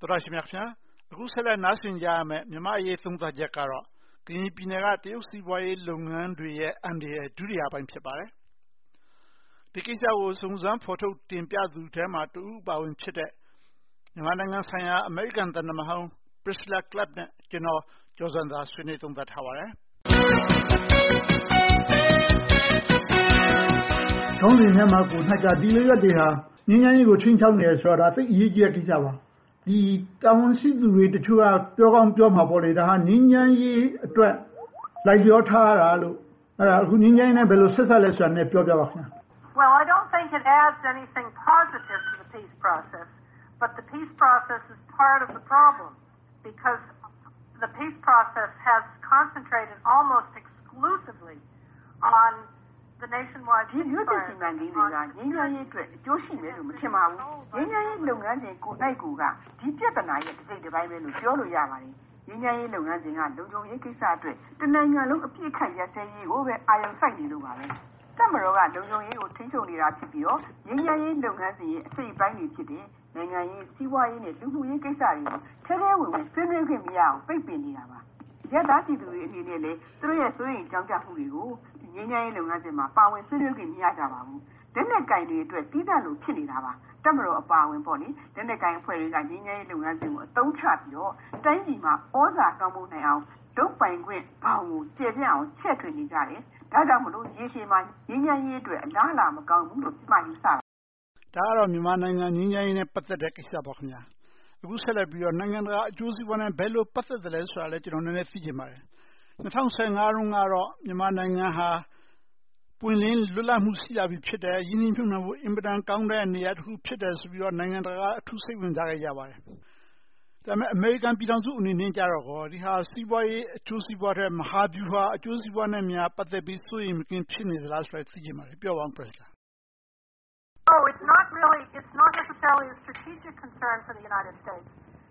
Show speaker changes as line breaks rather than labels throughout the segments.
တော်တော်ရှင်များခင်ဗျာအခုဆက်လက်နားဆင်ကြရမယ်မြန်မာအရေးသုံးသပ်ချက်ကတော့ကရင်ပြည်နယ်ကတရုတ်စီးပွားရေးလုပ်ငန်းတွေရဲ့အန္တရာယ်ဒုတိယပိုင်းဖြစ်ပါတယ်ဒီကိစ္စကိုစုံစမ်းဖော်ထုတ်တင်ပြသူထဲမှာတူဦးပါဝင်ဖြစ်တဲ့မြန်မာနိုင်ငံဆိုင်ရာအမေရိကန်သံတမန်ဟောင်း Priscilla Clapp နဲ့ကျွန်တော်ကျော်စံသာဆွေးနွေးသုံးသပ်ထားပါတယ်
ခေါင်းစဉ်ထဲမှာကိုနှစ်ကဒီလိုရက်တွေဟာငင်းငင်းကြီးကိုချင်းချောက်နေဆိုတော့ဒါသိအရေးကြီးတဲ့ကိစ္စပါဒီတာဝန်ရှိသူတွေတချို့ကပြောကောင်းပြောမှာပေါ့လေဒါဟာငင်းငင်းကြီးအတွက်လိုက်လျောထားတာလို့အဲ့ဒါအခုငင်းငင်းနဲ့ဘယ်လိုဆက်ဆက်လဲဆိုတာနဲ့ပြောပြပါခင်ဗျာ
Well, I don't think it adds anything positive to the peace process, but the peace process is part of the problem because the peace process has concentrated almost exclusively on the nationwide peace process.
ဒီစီမံကိန်းတွေကငင်းငင်းရေးအတွက်အကျိုးရှိမယ်လို့မထင်ပါဘူးငင်းငင်းရေးလုပ်ငန်းစဉ်ကိုနိုင်ကူကဒီပြဿနာရဲ့တစ်စိတ်တစ်ပိုင်းပဲလို့ပြောလို့ရပါတယ်ငင်းငင်းရေးလုပ်ငန်းစဉ်ကလုံခြုံရေးကိစ္စအတွက်တနိုင်ငံလုံးအပြည့်ခတ်ရစဲရေးကိုပဲအာရုံစိုက်နေလို့ပါပဲတက်မတော်ကလုံခြုံရေးကိုထိန်းချုပ်နေတာဖြစ်ပြီးတော့ငင်းငင်းရေးလုပ်ငန်းစဉ်ရဲ့အစိတ်အပိုင်းတွေဖြစ်တဲ့နိုင်ငံရေးစီးပွားရေးနဲ့လူမှုရေးကိစ္စတွေကိုထဲထဲဝင်ဝင်ဆွေးနွေးခွင့်မရအောင်ပိတ်ပင်နေတာပါရသပြည်သူတွေအနေနဲ့လည်းသူတို့ရဲ့စိုးရိမ်ကြောင်းကြမှုတွေကိုငင်းငင်းရေးလုပ်ငန်းစဉ်မှာပါဝင်ဆွေးနွေးခွင့်မရကြပါဘူးလက်နက်ကင်တွေအတွက်ပြီးသားလို့ဖြစ်နေတာပါတက်မတော်အပါဝင်ပေါ့လေလက်နက်ကင်အဖွဲ့တွေကငင်းငင်းရေးလုပ်ငန်းစဉ်ကိုအသုံးချပြီးတော့တိုင်းပြည်မှာဩဇာကောင်းမှုနိုင်အောင်ဒုတ်ပိုင်ခွင့်ဘောင်ကိုကျေပြန့်အောင်ချက်ထွင်နေကြတယ်ဒါကြောင့်မလို့ရေရှည်မှာငင်းငင်းရေးအတွက်အလားအလာမကောင်းဘူးလို့ပြမယူဆတာ
ဒါကတော့မြန်မာနိုင်ငံငင်းငင်းရေးနဲ့ပတ်သက်တဲ့ကိစ္စပေါ့ခင်ဗျာအခုဆက်လက်ပြီးတော့နိုင်ငံတကာအကျိုးစီးပွားနဲ့ဘယ်လိုပတ်သက်တယ်လဲဆိုတာလည်းကျွန်တော်နည်းနည်းသိချင်ပါတယ်2015တုန်းကတော့မြန်မာနိုင်ငံဟာပွင့်လင်းလွတ်လပ်မှုရှိလာပြီဖြစ်တယ်ရင်းနှီးမြှုပ်နှံမှုအင်ပဒန်ကောင်းတဲ့နေရာတစ်ခုဖြစ်တယ်ဆိုပြီးတော့နိုင်ငံတကာအထူးစိတ်ဝင်စားကြပါတယ်ဒါပေမဲ့အမေရိကန်ပြည်ထောင်စုအနေနဲ့ကြတော့ဒီဟာစီးပွားရေးအကျိုးစီးပွားတဲ့မဟာဗျူဟာအကျိုးစီးပွားနဲ့များပတ်သက်ပြီးစိုးရိမ်မကင်းဖြစ်နေသလားဆိုတာသိချင်ပါတယ်ပြောပါဦး Priscilla
Oh, it's not necessarily a strategic concern for the United States.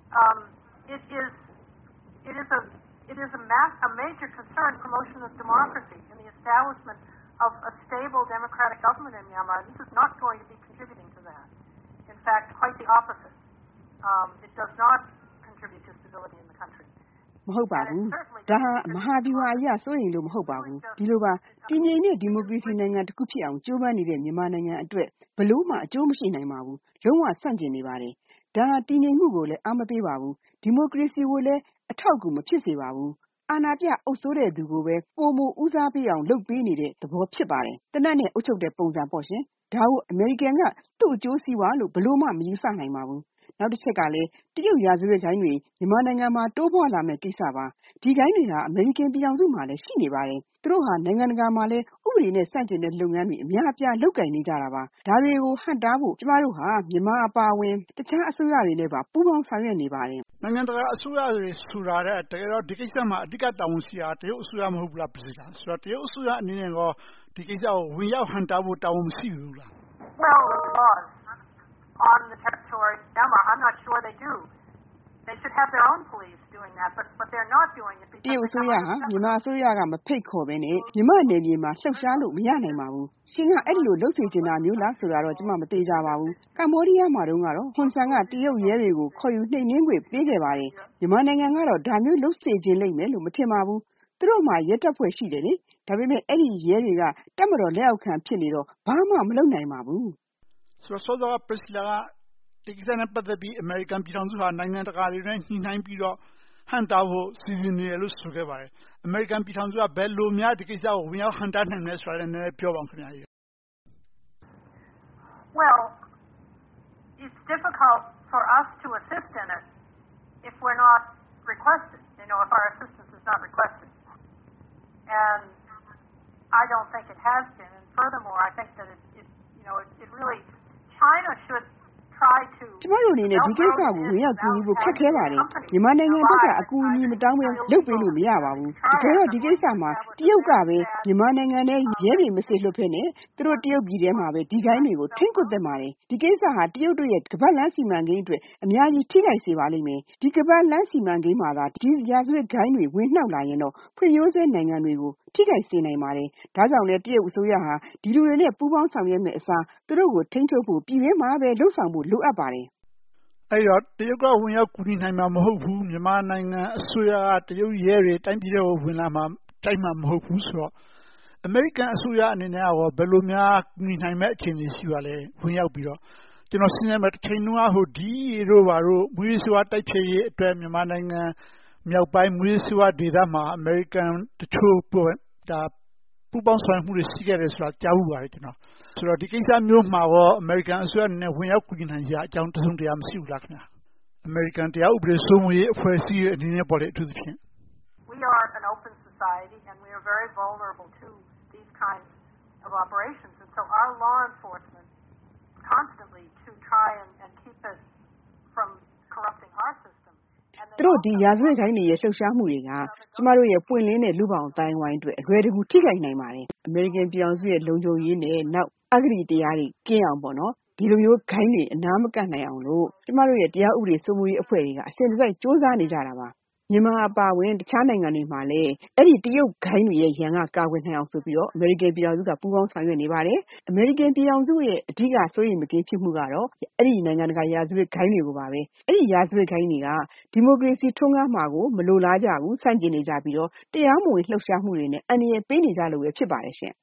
It is a major concern, promotion of democracy and the establishment of a stable democratic government in Myanmar. This is not going to be contributing to that. In fact, quite the opposite. It does not contribute to stability in the country.
မဟုတ်ပါဘူးဒါဟာမဟာဗျူဟာအရစိုးရင်လို့မဟုတ်ပါဘူးဒီလိုပါတည်ငြိမ်တဲ့ဒီမိုကရေစီနိုင်ငံတစ်ခုဖြစ်အောင်ကြိုးပမ်းနေတဲ့မြန်မာနိုင်ငံအတွက်ဘလို့မှအကျိုးမရှိနိုင်ပါဘူးလုံးဝဆန့်ကျင်နေပါတယ်ဒါဟာတည်ငြိမ်မှုကိုလည်းအားမပေးပါဘူးဒီမိုကရေစီကိုလည်းအထောက်အကူမဖြစ်စေပါဘူးအာဏာပြအုပ်စိုးတဲ့သူကိုပဲပုံမဦးစားပေးအောင်လုပ်ပေးနေတဲ့သဘောဖြစ်ပါတယ်တနက်နဲ့အုပ်ချုပ်တဲ့ပုံစံပေါ့ရှင်ဒါကိုအမေရိကန်ကသူ့အကျိုးစီးပွားလို့ဘလို့မှမယူဆနိုင်ပါဘူးနောက်တစ်ချက်ကလည်းတရုတ်ရာဇဝတ်ဂိုင်းတွေမြန်မာနိုင်ငံမှာတိုးပွားလာမဲ့ကိစ္စပါဒီဂိုင်းတွေဟာအမေရိကန်ပြည်ထောင်စုမှာလည်းရှိနေပါတယ်သူတို့ဟာနိုင်ငံတကာမှာလည်းဥပဒေနဲ့ဆန့်ကျင်တဲ့လုပ်ငန်းတွေအများအပြားလုပ်ကိုင်နေကြတာပါဒါတွေကိုဟန့်တားဖို့ကျမတို့ဟာမြန်မာအပါအဝင်တခြားအစိုးရတွေနဲ့ပါပူးပေါင်းဆောင်ရွက်နေပါတယ်
နိုင်ငံတကာအစိုးရတွေဆိုတာတဲ့တကယ်တော့ဒီကိစ္စမှာအဓိကတာဝန်ရှိတာတရုတ်အစိုးရမဟုတ်ဘူးလားပြည်ဆိုတာဆိုတော့တရုတ်အစိုးရအနေနဲ့ရောဒီကိစ္စကိုဝင်ရောက်ဟန့်တားဖို့တာဝန်မရှိဘူးလား
Well, on the territory of Myanmar, I'm not sure they do. They should have their own police doing that, but they're not doing it because
တရုတ်အစိုးရဟာမြန်မာအစိုးရကမဖိတ်ခေါ်ဘဲနဲ့မြန်မာနယ်မြေမှာလှုပ်ရှားလို့မရနိုင်ပါဘူးရှင်ကအဲ့လိုလှုပ်စေချင်တာမျိုးလားဆိုတာတော့ကျွန်မမသိကြပါဘူးကမ္ဘောဒီးယားမှာတော့ဟွန်ဆန်ကတရုတ်ရဲတွေကိုခေါ်ယူနှိမ်နင်းခွင့်ပေးခဲ့ပါတယ်မြန်မာနိုင်ငံကတော့ဒါမျိုးလှုပ်စေချင်လိမ့်မယ်လို့မထင်ပါဘူးသူတို့မှရဲတပ်ဖွဲ့ရှိတယ်လေဒါပေမဲ့အဲ့ဒီရဲတွေကတပ်မတော်လက်အောက်ခံဖြစ်နေတော့ဘာမှမလုပ်နိုင်ပါဘူး
ဆိုတော့ Priscilla ကဒီကိစ္စနဲ့ပတ်သက်ပြီးအမေရိကန်ပြည်ထောင်စုဟာနိုင်ငံတကာတွေနဲ့ညှိနှိုင်းပြီးတော့ဟန့်တားဖို့စီစဉ်နေတယ်လို့ဆိုခဲ့ပါတယ်အမေရိကန်ပြည်ထောင်စုကဘယ်လိုများဒီကိစ္စကိုဝင်ရောက်ဟန့်တားနိုင်လဲဆိုတာလည်းနည်းနည်းပြောပါဦးခင်ဗျာ
Well, it's difficult for us to assist in it if we're not requested, if our assistance is not requested. And I don't think it has been. And furthermore, I think that it really, China should try to
ကျမတို့အနေနဲ့ဒီကိစ္စကိုဝင်ရောက်ကူညီဖို့ခက်ခဲပါတယ်မြန်မာနိုင်ငံဘက်ကအကူအညီမတောင်းဘဲလုပ်ပေးလို့မရပါဘူးတကယ်တော့ဒီကိစ္စမှာတရုတ်ကပဲမြန်မာနိုင်ငံနဲ့ရဲတွေမစစ်လွတ်ဖက်နဲ့သူတို့တရုတ်ပြည်ထဲမှာပဲဒီဂိုင်းတွေကိုထိန်းကွပ်သက်ပါတယ်ဒီကိစ္စဟာတရုတ်တို့ရဲ့ကမ္ဘာ့လမ်းစီမံကိန်းအတွက်အများကြီးထိခိုက်စေပါလိမ့်မယ်ဒီကမ္ဘာ့လမ်းစီမံကိန်းမှာသာဒီရာဇဝတ်ဂိုင်းတွေဝင်နှောက်လာရင်တော့ဖွံ့ဖြိုးဆဲနိုင်ငံတွေကိုထိခိုက်စေနိုင်ပါတယ်ဒါကြောင့်လည်းတရုတ်အစိုးရဟာဒီလူတွေနဲ့ပူးပေါင်းဆောင်ရွက်မဲ့အစားသူတို့ကိုထိန်းချုပ်ဖို့ပြည်တွင်းမှာပဲလှုပ်ဆောင်ဖို့လိုအပ်ပါတယ်
အဲ့တော့တရုတ်ကဝင်ရောက်ကူညီနိုင်မှာမဟုတ်ဘူးမြန်မာနိုင်ငံအစိုးရကတရုတ်ရဲတွေတိုင်းပြည်တွေကိုဝင်လာမှာတိုက်မှာမဟုတ်ဘူးဆိုတော့အမေရိကန်အစိုးရအနေနဲ့ရောဘယ်လိုများကူညီနိုင်မဲ့အခြေအနေရှိပါလဲဝင်ရောက်ပြီးတော့ကျွန်တော်စဉ်းစားမှတစ်ချိန်လုံးဟိုဒီတို့ဘာတို့မွေးစွာတိုက်ဖြည့်ရေးအတွက်မြန်မာနိုင်ငံမြောက်ပိုင်းမွေးစွာဒေသမှာအမေရိကန်တချို့ဒါပူပေါင်းဆောင်မှုတွေရှိခဲ့တယ်ဆိုတာကြားဘူးပါတယ်ကျွန်တော်ဆိုတော့ဒီကိစ္စမျိုးမှာရောအမေရိကန်အစိုးရနဲ့ဝင်ရောက်ကူညီနိုင်ကြအကြောင်းတစုံတရာမရှိဘူးလားခင်ဗျာအမေရိကန်တရားဥပဒေစိုးမိုးရေးအဖွဲ့အစည်းရဲ့အနေနဲ့ပေါ်လေအထူးသဖြင့်
We are an open society and we are very vulnerable to these kinds of operations and so our law enforcement constantly to try and keep it from corrupting our system
သူတို့ဒီရာဇဝတ်ခိုင်းတွေရဲ့လှုပ်ရှားမှုတွေကကျမတို့ရဲ့ပွင့်လင်းတဲ့လူပောင်အတိုင်းဝိုင်းအတွက်အလွယ်တကူထိခိုက်နိုင်ပါတယ်အမေရိကန်ပြည်ထောင်စုရဲ့လုံခြုံရေးနဲ့နောက်အဂတိတရားတွေကင်းအောင်ပေါ့နော်ဒီလိုမျိုးခိုင်းတွေအနားမကပ်နိုင်အောင်လို့ကျမတို့ရဲ့တရားဥပဒေစိုးမိုးရေးအဖွဲ့တွေကအစဉ်တစိုက်စူးစမ်းနေကြတာပါမြန်မာအပါအဝင်တခြားနိုင်ငံတွေမှာလည်းအဲ့ဒီတရုတ်ခိုင်းတွေရဲ့ရန်ကကာကွယ်နိုင်အောင်ဆိုပြီးတော့အမေရိကန်ပြည်ထောင်စုကပူးပေါင်းဆောင်ရွက်နေပါတယ်အမေရိကန်ပြည်ထောင်စုရဲ့အဓိကစိုးရိမ်မကင်းဖြစ်မှုကတော့အဲ့ဒီနိုင်ငံတကာရာဇဝတ်ခိုင်းတွေကိုပါပဲအဲ့ဒီရာဇဝတ်ခိုင်းတွေကဒီမိုကရေစီထွန်းကားမှာကိုမလိုလားကြဘူးဆန့်ကျင်နေကြပြီးတော့တရားမဝင်လှုပ်ရှားမှုတွေနဲ့အန္တရာယ်ပေးနေကြလို့ပဲဖြစ်ပါတယ်ရှင်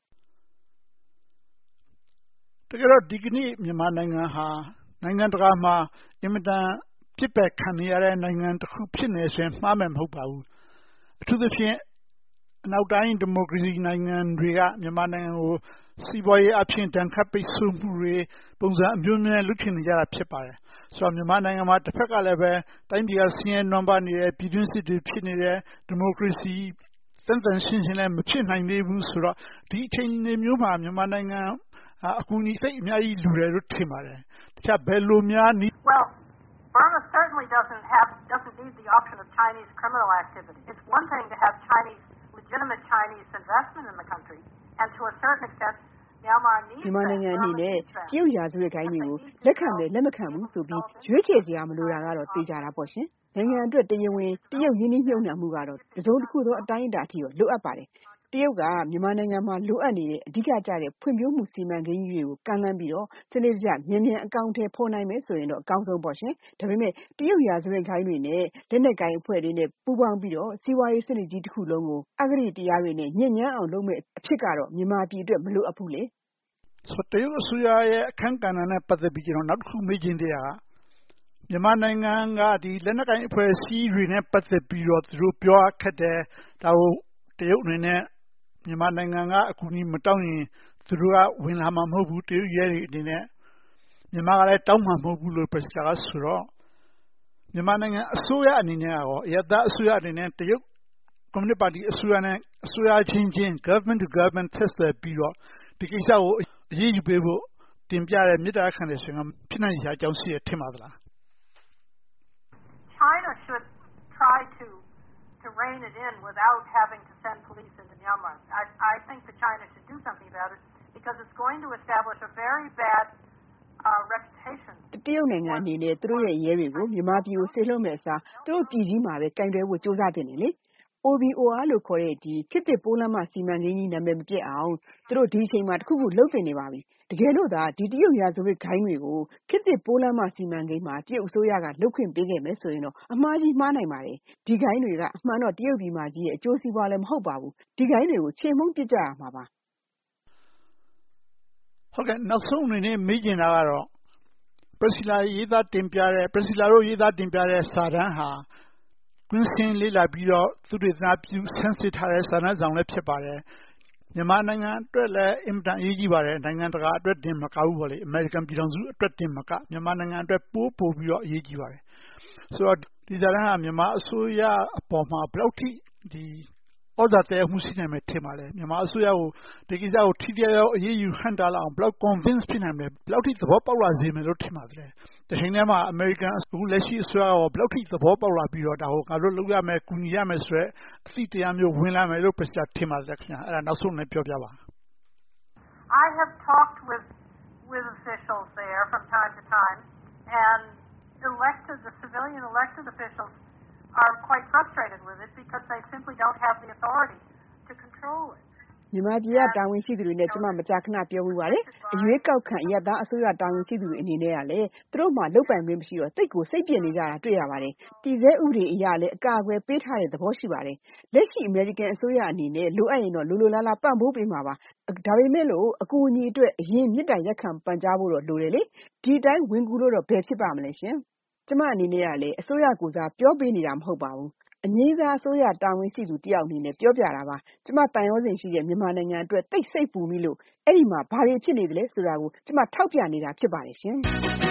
တကယ်တော့ဒီကနေ့မြန်မာနိုင်ငံဟာနိုင်ငံတကာမှာအင်မတန်ပြစ်ပယ်ခံရတဲ့နိုင်ငံတစ်ခုဖြစ်နေဆိုရင်မှားမယ်မဟုတ်ပါဘူးအထူးသဖြင့်အနောက်တိုင်းဒီမိုကရေစီနိုင်ငံတွေကမြန်မာနိုင်ငံကိုစီးပွားရေးအဖြစ်တန်ခတ်ပိတ်ဆို့မှုတွေပုံစံအမျိုးမျိုးလုပ်ချင်နေကြတာဖြစ်ပါတယ်ဆိုတော့မြန်မာနိုင်ငံမှာတစ်ဖက်ကလည်းပဲတိုင်းပြည်ကဆင်းရဲနွမ်းပါးနေတဲ့ပြည်တွင်းစစ်တွေဖြစ်နေတဲ့ဒီမိုကရေစီတန်တန်ရှင်းရှင်းလည်းမဖြစ်နိုင်သေးဘူးဆိုတော့ဒီအချိန်မျိုးမှာမြန်မာနိုင်ငံအကူအညီစိတ်အများကြီးလူတယ်လို့ထင်ပါတယ်တခြားဘယ်လိုများ
Well Burma certainly doesn't need the option of Chinese criminal activity. It's one thing to have legitimate Chinese investment in the country, and to a certain extent, Myanmar needs
မြန်မာနိုင်ငံအနေနဲ့တရုတ်ရာဇဝတ်ခိုင်းတွေကိုလက်ခံမယ်လက်မခံဘူးဆိုပြီးရွေးချယ်စရာမလိုတာကတော့သိကြတာပေါ့ရှင်နိုင်ငံအတွက်တရားဝင်တရုတ်ရင်းနှီးမြှုပ်နှံမှုကတော့တစုံတစ်ခုသောအတိုင်းအတာအထိတော့လိုအပ်ပါတယ်တရုတ်ကမြန်မာနိုင်ငံမှာလိုအပ်နေတဲ့အဓိကကျတဲ့ဖွံ့ဖြိုးမှုစီမံကိန်းကြီးတွေကိုကမ်းလှမ်းပြီးတော့စနစ်တကျမြန်အကောင့်ထဲပေါ်နိုင်မယ်ဆိုရင်တော့အကောင်းဆုံးပေါ့ရှင်ဒါပေမဲ့တရုတ်ရာဇဝတ်ခိုင်းတွေနဲ့လက်နက်ကိုင်အဖွဲ့တွေနဲ့ပူးပေါင်းပြီးတော့စီးပွားရေးစနစ်ကြီးတစ်ခုလုံးကိုအဂတိတရားတွေနဲ့ညှဉ်းညမ်းအောင်လုပ်မဲ့အဖြစ်ကတော့မြန်မာပြည်အတွက်မလိုအပ်ဘူးလေ
ဆိုတရုတ်အစိုးရရဲ့အခမ်းကဏ္ဍနဲ့ပတ်သက်ပြီးကျွန်တော်နောက်တစ်ခုမေးချင်တဲ့ဟာမြန်မာနိုင်ငံကဒီလက်နက်ကိုင်အဖွဲ့အစည်းတွေနဲ့ပတ်သက်ပြီးတော့သူတို့ပြောခက်တယ်ဒါကိုတရုတ်အနေနဲ့မြန်မာနိုင်ငံကအကူအညီမတောင်းရင်သူတို့ကဝင်လာမှာမဟုတ်ဘူးတရုတ်ရဲတွေအနေနဲ့မြန်မာကလည်းတောင်းမှာမဟုတ်ဘူးလို့ပြောကြတာဆိုတော့မြန်မာနိုင်ငံအစိုးရအနေနဲ့ရောအရသာအစိုးရအနေနဲ့တရုတ်ကွန်မြူနစ်ပါတီအစိုးရနဲ့အစိုးရချင်း government to government ဆက်သွယ်ပြီးတော့ဒီကိစ္စကိုအရေးယူပေးဖို့တင်ပြတဲ့မြစ်တာခံတယ်ဆိုရင်ဖြစ်နိုင်စရာအကြောင်းရှိရထင်ပါသလား
China should try to rein it in without having to send police into Myanmar. I think that China should do something about it because it's going to establish a very bad reputation.
တရုတ်နိုင်ငံအနေနဲ့သူတို့ရဲ့ရဲတွေကိုမြန်မာပြည်ကိုဆေလွှတ်မဲ့အစားသူတို့ပြည်ကြီးမှာပဲကင်တွယ်ဖို့စူးစမ်းတင်နေလေ OBOR လို့ခေါ်တဲ့ဒီခေတ်သစ်ပိုးလမ်းမစီမံကိန်းကြီးနာမည်မပြတ်အောင်သူတို့ဒီအချိန်မှာတစ်ခုခုလုပ်တင်နေပါပြီတကယ်လို့သာဒီတရုတ်ရာဇဝတ်ခိုင်းတွေကိုခေတ်သစ်ပိုးလမ်းမစီမံကိန်းမှာတရုတ်အစိုးရကလုပ်ခွင့်ပေးခဲ့မယ်ဆိုရင်တော့အမှားကြီးမှားနိုင်ပါတယ်ဒီခိုင်းတွေကအမှန်တော့တရုတ်ပြည်မှာကြီးရဲ့အကျိုးစီးပွားလည်းမဟုတ်ပါဘူးဒီခိုင်းတွေကိုချေမှုန်းပစ်ကြရမှာပါ
ဟုတ်ကဲ့နောက်ဆုံးအနေနဲ့မေးချင်တာကတော့ Priscilla ရေးသားတင်ပြတဲ့စာတမ်းဟာကွင်းဆင်းလေ့လာပြီးတော့သုတေသနပြုဆန်းစစ်ထားတဲ့စာတမ်းဆောင်လည်းဖြစ်ပါတယ်မြန်မာနိုင်ငံအတွက်လည်းအင်မတန်အရေးကြီးပါတယ်နိုင်ငံတကာအတွက်တင်မကဘူးပေါ့လေအမေရိကန်ပြည်ထောင်စုအတွက်တင်မကမြန်မာနိုင်ငံအတွက်ပို့ပြီးတော့အရေးကြီးပါတယ်ဆိုတော့ဒီစာတမ်းဟာမြန်မာအစိုးရအပေါ်မှာဘယ်လောက်ထိဒီဩဇာတည်မှုရှိနိုင်မယ်ထင်ပါလဲမြန်မာအစိုးရကိုဒီကိစ္စကိုထိထိရောက်အရေးယူဟန့်တားလောက်အောင်ဘယ်လောက် convince ဖြစ်နိုင်မလဲဘယ်လောက်ထိသဘောပေါက်လာစေမယ်လို့ထင်ပါတယ်တချိန်တည်းမှာအမေရိကန်အခုလက်ရှိအစိုးရကဘယ်လောက်ထိသဘောပေါက်လာပြီးတော့ဒါကိုငါတို့လုပ်ရမယ်ကူညီရမယ်ဆိုတော့အစီတရားမျိုးဝင်လာမယ်လို့ပြောထင်ပါတယ်ခင်ဗျာအဲ့ဒါနောက်ဆုံးလည်းပြောပြပါ
I have talked with officials there from time to time and the civilian elected officials are quite frustrated with it because they simply don't have the authority to control it.
မြန်မာပြည်ကတာဝန်ရှိသူတွေနဲ့ကျမမကြာခဏပြောမှုပါတယ်အရွေးကောက်ခံအရသားအစိုးရတာဝန်ရှိသူတွေအနေနဲ့ကလည်းသူတို့မှလုပ်ပိုင်ခွင့်မရှိတော့တိတ်ကိုစိတ်ပြည့်နေကြတာတွေ့ရပါတယ်တည်ဆဲဥပဒေအရလည်းအကာအကွယ်ပေးထားတဲ့သဘောရှိပါတယ်လက်ရှိအမေရိကန်အစိုးရအနေနဲ့လိုအပ်ရင်တော့လိုလိုလားလားပံ့ပိုးပေးမှာပါဒါပေမဲ့လို့အကူအညီအတွက်အရင်မြစ်တိုင်ရက်ခံပန်ကြားဖို့တော့လိုတယ်လေဒီတိုင်းဝင်ကူလို့တော့ဘယ်ဖြစ်ပါမလဲရှင်ကျမအနေနဲ့ကလည်းအစိုးရကိုစားပြောပေးနေတာမဟုတ်ပါဘူးအငြိမ်းစားအစိုးရတာဝန်ရှိသူတယောက်အနေနဲ့ပြောပြတာပါကျမတန်ရောစင်ရှိတဲ့မြန်မာနိုင်ငံအတွက်တိတ်ဆိတ်ပူမိလို့အဲ့ဒီမှာဘာတွေဖြစ်နေသလဲဆိုတာကိုကျမထောက်ပြနေတာဖြစ်ပါတယ်ရှင်